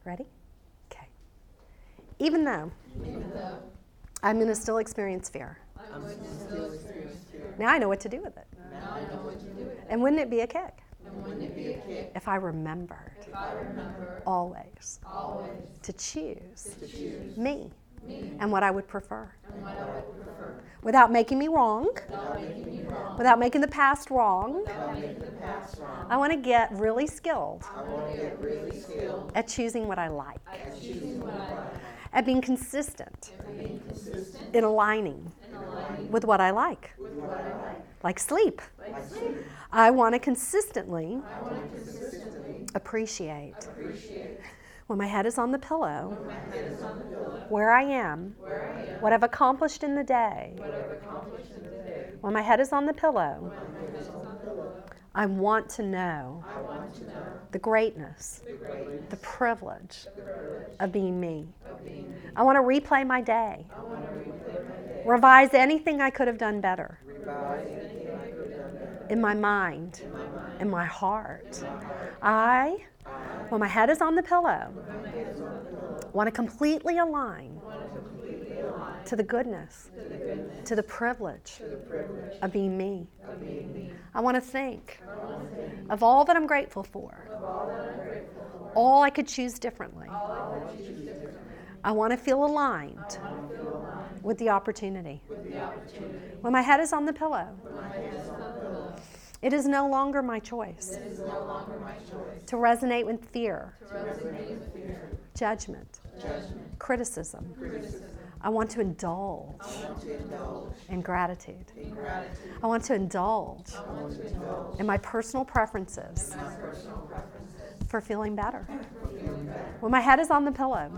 Ready? Okay. Even though I'm going to still experience fear. Now I know what to do with it. And wouldn't it be a kick? If I remembered always to choose me and what I would prefer. Without making me wrong, without making the past wrong, I want to get really skilled at choosing what I like, at being consistent in aligning with what I like sleep. I want to consistently appreciate when my head is on the pillow, where I am, what I've accomplished in the day. When my head is on the pillow, I want to know the greatness, the privilege of being me. I want to replay my day, revise anything I could have done better in my mind, in my heart. When my head is on the pillow, want to completely align to the goodness, to the privilege of being me. I want to think of all that I'm grateful for, all I could choose differently. I want to feel aligned with the opportunity. When my head is on the pillow, it is no longer my choice to resonate with fear, judgment, criticism. I want to indulge in gratitude. I want to indulge in my personal preferences for feeling better. When my head is on the pillow,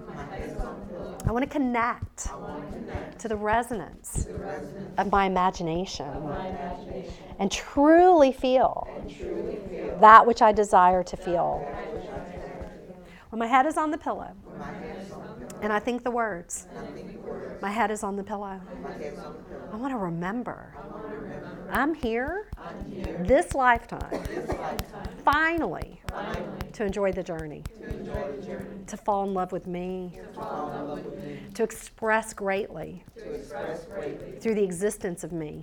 I want to connect to the resonance of my imagination and truly feel that which I desire to feel. When my head is on the pillow and I think the words, my head is on the pillow, I want to remember I'm here this lifetime, finally, to enjoy the journey, to fall in love with me, to express greatly through the existence of me.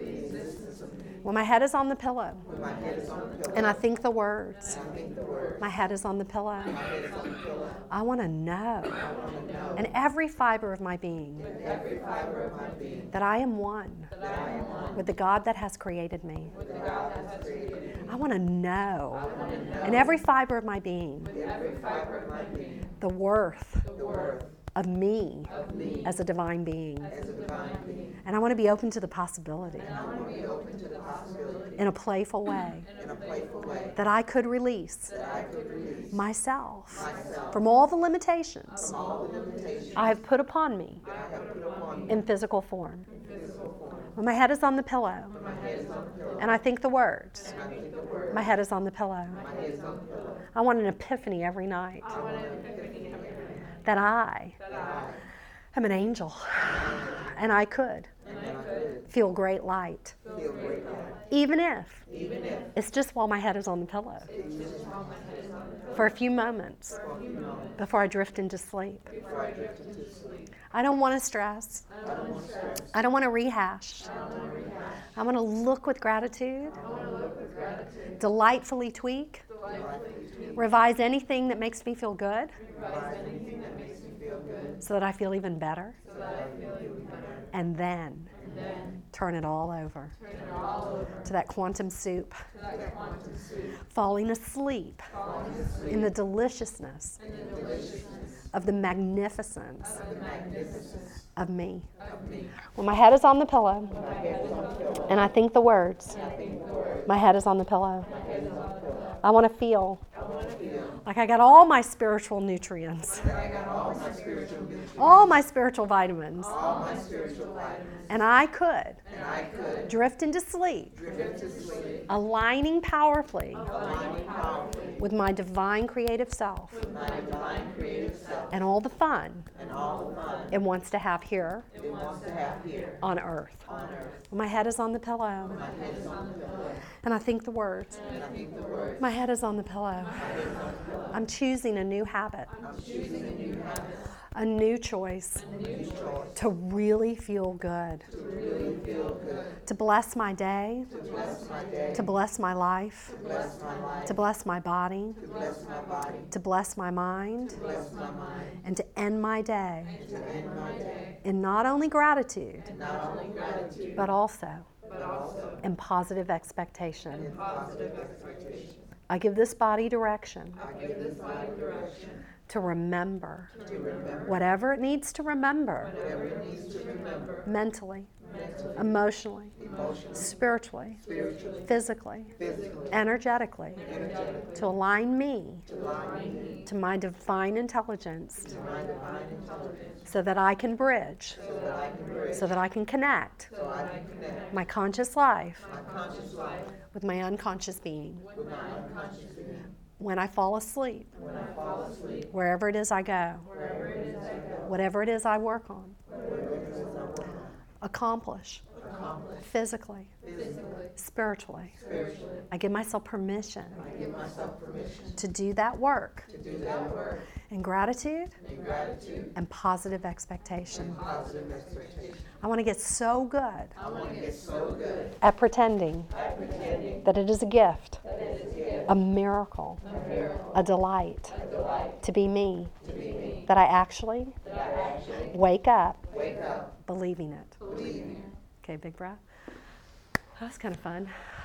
When my head is on the pillow and I think the words, my head is on the pillow, I want to know in every fiber of my being that I am one with the God that has created me. I want to know in every fiber of my being the worth of me as a divine being. And I want to be open to the possibility in a playful way that I could release myself from all the limitations I have put upon me in physical form. When my head is on the pillow and I think the words, my head is on the pillow. I want an epiphany every night that I am an angel and I could feel great light. Even if it's just while my head is on the pillow for a few moments before I drift into sleep. I don't want to stress. I don't want to rehash. I want to look with gratitude, delightfully tweak, revise anything that makes me feel good so that I feel even better, and then turn it all over to that quantum soup, falling asleep in the deliciousness of the magnificence of me. When my head is on the pillow and I think the words, my head is on the pillow. I want to feel like I got all my spiritual nutrients, all my spiritual vitamins, and I could drift into sleep, aligning powerfully with my divine creative self and all the fun it wants to have here on earth. My head is on the pillow. And I think the words. My head is on the pillow. I'm choosing a new habit. A new choice. To really feel good. To bless my day. To bless my life. To bless my body. To bless my mind. And to end my day in not only gratitude, but also in positive expectation. I give this body direction to remember whatever it needs to remember mentally, emotionally, spiritually, physically, energetically, to align me to my divine intelligence so that I can bridge, so that I can connect my conscious life with my unconscious being. When I fall asleep, wherever it is I go, whatever it is I work on, accomplish, physically, spiritually, I give myself permission to do that work in gratitude and positive expectation. I want to get so good at pretending that it is a gift, a miracle, a delight to be me, that I actually wake up believing it. Okay, big breath. That was kind of fun.